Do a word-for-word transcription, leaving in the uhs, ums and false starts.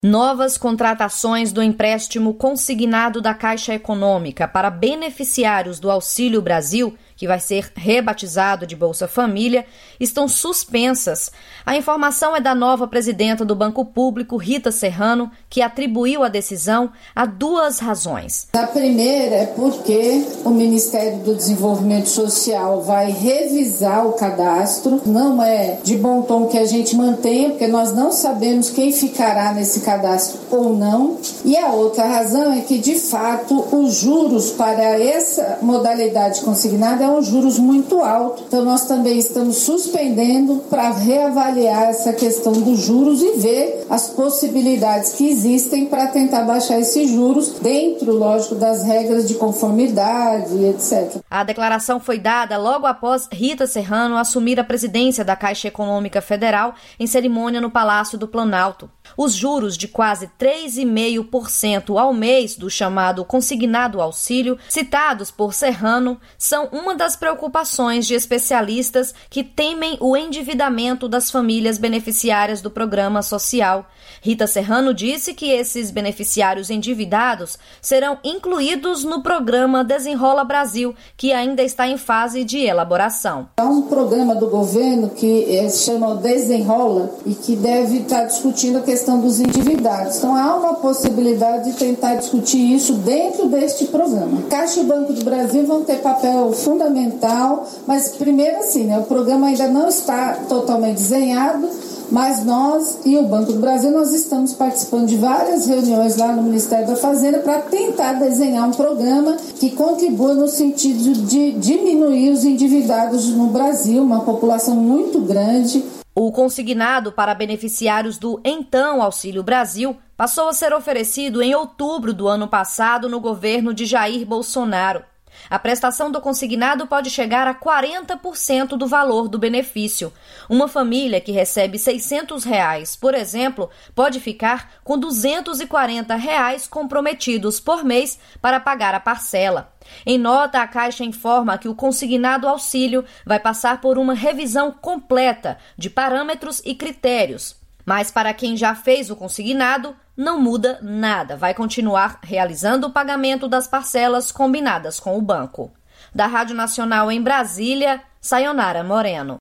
Novas contratações do empréstimo consignado da Caixa Econômica para beneficiários do Auxílio Brasil, que vai ser rebatizado de Bolsa Família, estão suspensas. A informação é da nova presidenta do Banco Público, Rita Serrano, que atribuiu a decisão a duas razões. A primeira é porque o Ministério do Desenvolvimento Social vai revisar o cadastro. Não é de bom tom que a gente mantenha, porque nós não sabemos quem ficará nesse cadastro ou não. E a outra razão é que, de fato, os juros para essa modalidade consignada é um juros muito alto. Então, nós também estamos suspendendo para reavaliar essa questão dos juros e ver as possibilidades que existem para tentar baixar esses juros dentro, lógico, das regras de conformidade, etcétera. A declaração foi dada logo após Rita Serrano assumir a presidência da Caixa Econômica Federal em cerimônia no Palácio do Planalto. Os juros de quase três vírgula cinco por cento ao mês do chamado consignado auxílio, citados por Serrano, são uma das preocupações de especialistas que temem o endividamento das famílias beneficiárias do programa social. Rita Serrano disse que esses beneficiários endividados serão incluídos no programa Desenrola Brasil, que ainda está em fase de elaboração. Há um programa do governo que se chama Desenrola e que deve estar discutindo a questão dos endividados. Então, há uma possibilidade de tentar discutir isso dentro deste programa. Caixa e Banco do Brasil vão ter papel fundamental, mas primeiro assim, né, o programa ainda não está totalmente desenhado, mas nós e o Banco do Brasil, nós estamos participando de várias reuniões lá no Ministério da Fazenda para tentar desenhar um programa que contribua no sentido de diminuir os endividados no Brasil, uma população muito grande. O consignado para beneficiários do então Auxílio Brasil passou a ser oferecido em outubro do ano passado no governo de Jair Bolsonaro. A prestação do consignado pode chegar a quarenta por cento do valor do benefício. Uma família que recebe seiscentos reais, por exemplo, pode ficar com duzentos e quarenta reais comprometidos por mês para pagar a parcela. Em nota, a Caixa informa que o consignado auxílio vai passar por uma revisão completa de parâmetros e critérios. Mas para quem já fez o consignado, não muda nada. Vai continuar realizando o pagamento das parcelas combinadas com o banco. Da Rádio Nacional em Brasília, Sayonara Moreno.